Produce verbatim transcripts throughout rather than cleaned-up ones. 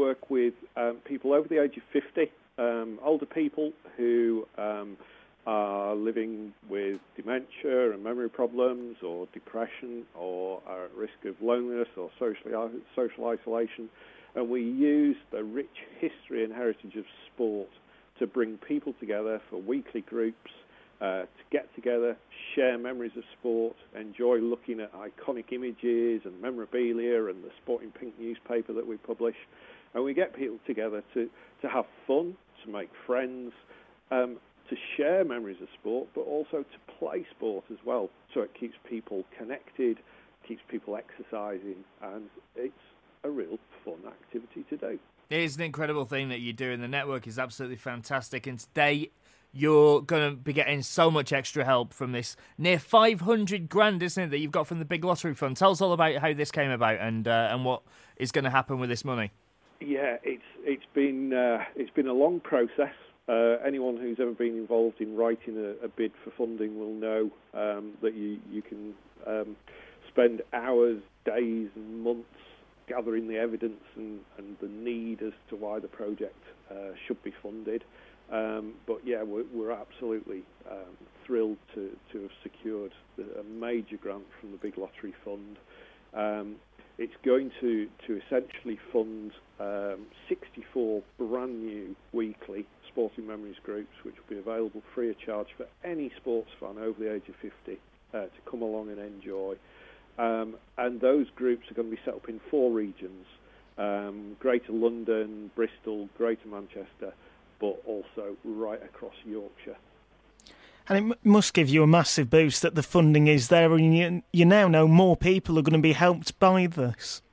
work with um, people over the age of fifty, um, older people who um, are living with dementia and memory problems or depression or are at risk of loneliness or social, social isolation. And we use the rich history and heritage of sport to bring people together for weekly groups, uh, to get together, share memories of sport, enjoy looking at iconic images and memorabilia and the Sporting Pink newspaper that we publish. And we get people together to, to have fun, to make friends, um, to share memories of sport, but also to play sport as well. So it keeps people connected, keeps people exercising, and it's a real fun activity to do. It is an incredible thing that you do, and the network is absolutely fantastic. And today, you're going to be getting so much extra help from this near five hundred grand, isn't it, that you've got from the Big Lottery Fund. Tell us all about how this came about and uh, and what is going to happen with this money. Yeah, it's it's been uh, it's been a long process. Uh, anyone who's ever been involved in writing a, a bid for funding will know um, that you you can um, spend hours, days, and months gathering the evidence and, and the need as to why the project uh, should be funded. Um, but yeah, we're, we're absolutely um, thrilled to, to have secured a major grant from the Big Lottery Fund. Um, it's going to, to essentially fund um, sixty-four brand new weekly Sporting Memories groups, which will be available free of charge for any sports fan over the age of fifty uh, to come along and enjoy. Um, and those groups are going to be set up in four regions, um, Greater London, Bristol, Greater Manchester, but also right across Yorkshire. And it m- must give you a massive boost that the funding is there, and you, you now know more people are going to be helped by this.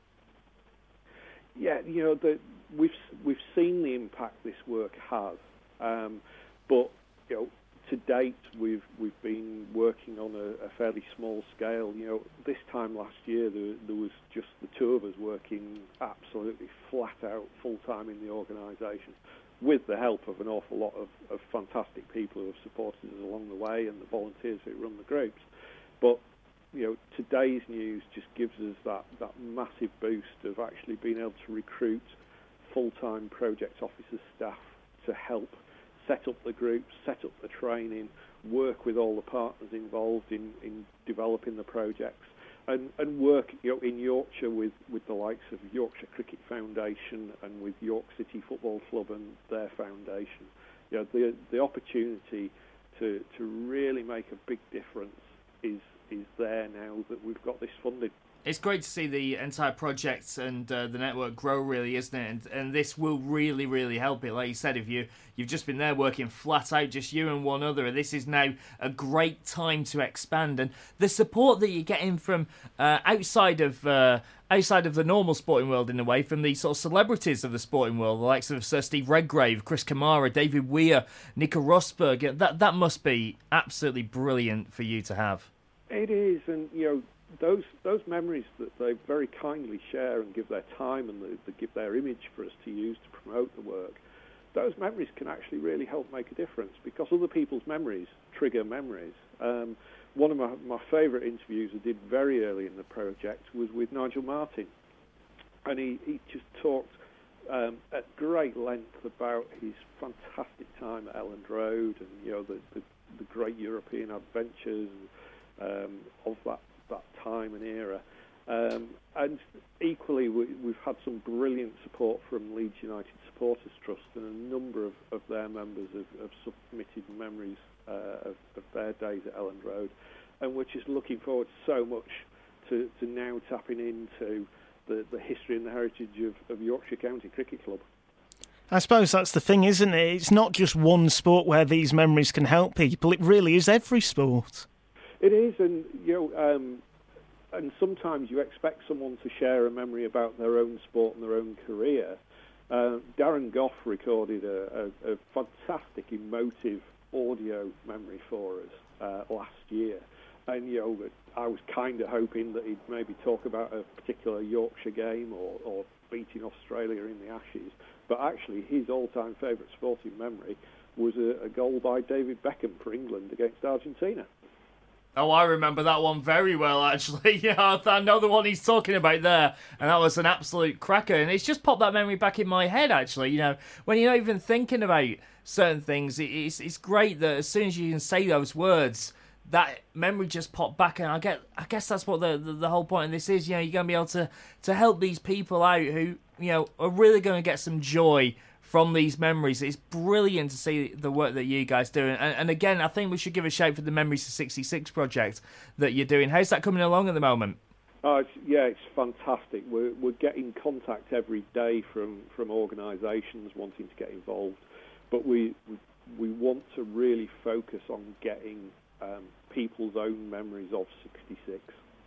Yeah, you know, the, we've we've seen the impact this work has, um, but you know, to date we've we've been working on a, a fairly small scale. You know, this time last year there, there was just the two of us working absolutely flat out full time in the organisation, with the help of an awful lot of, of fantastic people who have supported us along the way and the volunteers who run the groups. But you know, today's news just gives us that, that massive boost of actually being able to recruit full-time project officer staff to help set up the groups, set up the training, work with all the partners involved in, in developing the projects, and, and work you know, in Yorkshire with, with the likes of Yorkshire Cricket Foundation and with York City Football Club and their foundation. You know, the the opportunity to to really make a big difference is is there now that we've got this funding. It's great to see the entire project and uh, the network grow, really, isn't it? And, and this will really, really help it. Like you said, if you, you've just been there working flat out, just you and one other, this is now a great time to expand. And the support that you're getting from uh, outside of uh, outside of the normal sporting world, in a way, from the sort of celebrities of the sporting world, the likes of Sir Steve Redgrave, Chris Kamara, David Weir, Nico Rosberg, that, that must be absolutely brilliant for you to have. It is, and, you know, Those those memories that they very kindly share and give their time and they, they give their image for us to use to promote the work, those memories can actually really help make a difference because other people's memories trigger memories. Um, one of my, my favourite interviews I did very early in the project was with Nigel Martin, and he, he just talked um, at great length about his fantastic time at Elland Road and you know the, the, the great European adventures um, of that that time and era. Um, and equally, we, we've had some brilliant support from Leeds United Supporters Trust, and a number of, of their members have, have submitted memories uh, of, of their days at Elland Road. And we're just looking forward so much to, to now tapping into the, the history and the heritage of, of Yorkshire County Cricket Club. I suppose that's the thing, isn't it? It's not just one sport where these memories can help people. It really is every sport. It is, and you know, um, and sometimes you expect someone to share a memory about their own sport and their own career. Uh, Darren Gough recorded a, a, a fantastic, emotive audio memory for us uh, last year, and you know, I was kind of hoping that he'd maybe talk about a particular Yorkshire game or, or beating Australia in the Ashes, but actually his all-time favourite sporting memory was a, a goal by David Beckham for England against Argentina. Oh, I remember that one very well, actually. Yeah, I know the one he's talking about there, and that was an absolute cracker. And it's just popped that memory back in my head, actually. You know, when you're not even thinking about certain things, it's it's great that as soon as you can say those words, that memory just popped back. And I get, I guess that's what the, the the whole point of this is. You know, you're going to be able to to help these people out who, you know, are really going to get some joy from these memories. It's brilliant to see the work that you guys do. And, and again, I think we should give a shout for the Memories of sixty-six project that you're doing. How's that coming along at the moment? Oh, it's, yeah, it's fantastic. We're, we're getting contact every day from, from organisations wanting to get involved. But we, we, we want to really focus on getting um, people's own memories of sixty-six.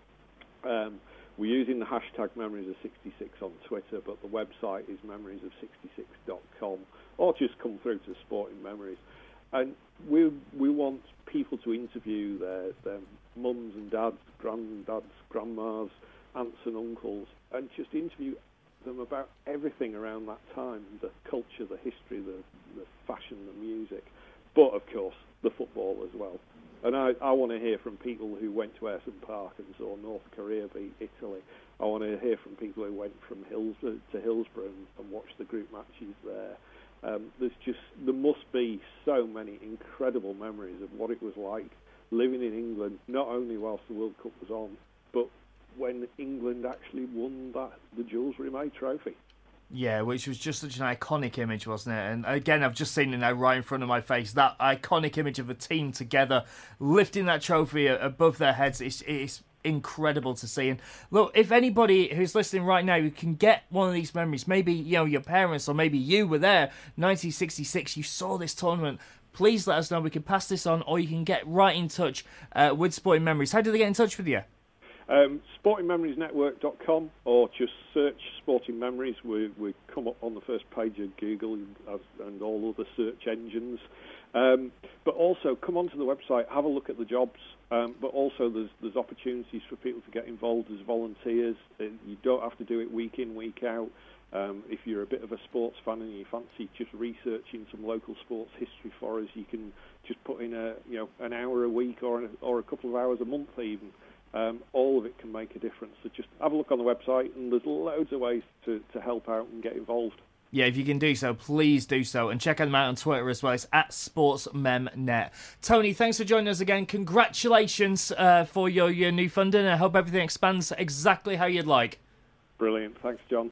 Um, We're using the hashtag Memories of sixty-six on Twitter, but the website is memories of sixty-six dot com, or just come through to Sporting Memories. And we we want people to interview their, their mums and dads, granddads, grandmas, aunts and uncles, and just interview them about everything around that time, the culture, the history, the, the fashion, the music, but of course the football as well. And I, I want to hear from people who went to Ayresome Park and saw North Korea beat Italy. I want to hear from people who went from Hillsborough to Hillsborough and, and watched the group matches there. Um, there's just there must be so many incredible memories of what it was like living in England, not only whilst the World Cup was on, but when England actually won that the Jules Rimet Trophy. Yeah, which was just such an iconic image, wasn't it? And again, I've just seen it now right in front of my face. That iconic image of a team together, lifting that trophy above their heads. It's, it's incredible to see. And look, if anybody who's listening right now who can get one of these memories, maybe, you know, your parents or maybe you were there, nineteen sixty-six, you saw this tournament, please let us know. We can pass this on, or you can get right in touch uh, with Sporting Memories. How do they get in touch with you? Um, sporting memories network dot com, or just search Sporting Memories. We, we come up on the first page of Google and, and all other search engines. Um, but also, come onto the website, have a look at the jobs. Um, but also, there's there's opportunities for people to get involved as volunteers. You don't have to do it week in, week out. Um, if you're a bit of a sports fan and you fancy just researching some local sports history for us, you can just put in a you know an hour a week or or a couple of hours a month even. Um, all of it can make a difference. So just have a look on the website, and there's loads of ways to, to help out and get involved. Yeah, if you can do so, please do so. And check them out on Twitter as well. It's at SportsMemNet. Tony, thanks for joining us again. Congratulations uh, for your, your new funding. I hope everything expands exactly how you'd like. Brilliant. Thanks, John.